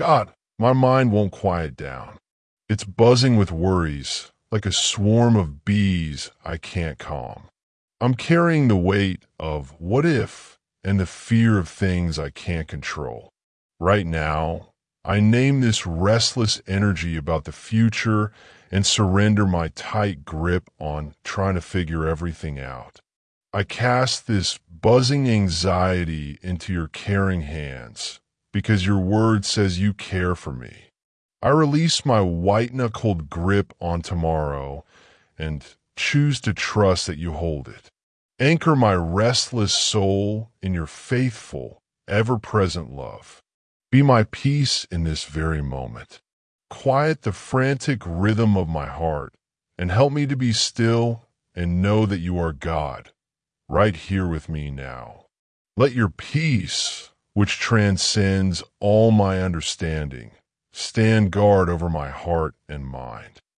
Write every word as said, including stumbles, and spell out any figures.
God, my mind won't quiet down. It's buzzing with worries, like a swarm of bees I can't calm. I'm carrying the weight of what if and the fear of things I can't control. Right now, I name this restless energy about the future and surrender my tight grip on trying to figure everything out. I cast this buzzing anxiety into your caring hands because your word says you care for me. I release my white-knuckled grip on tomorrow and choose to trust that you hold it. Anchor my restless soul in your faithful, ever-present love. Be my peace in this very moment. Quiet the frantic rhythm of my heart and help me to be still and know that you are God, right here with me now. Let your peace, which transcends all my understanding, stand guard over my heart and mind.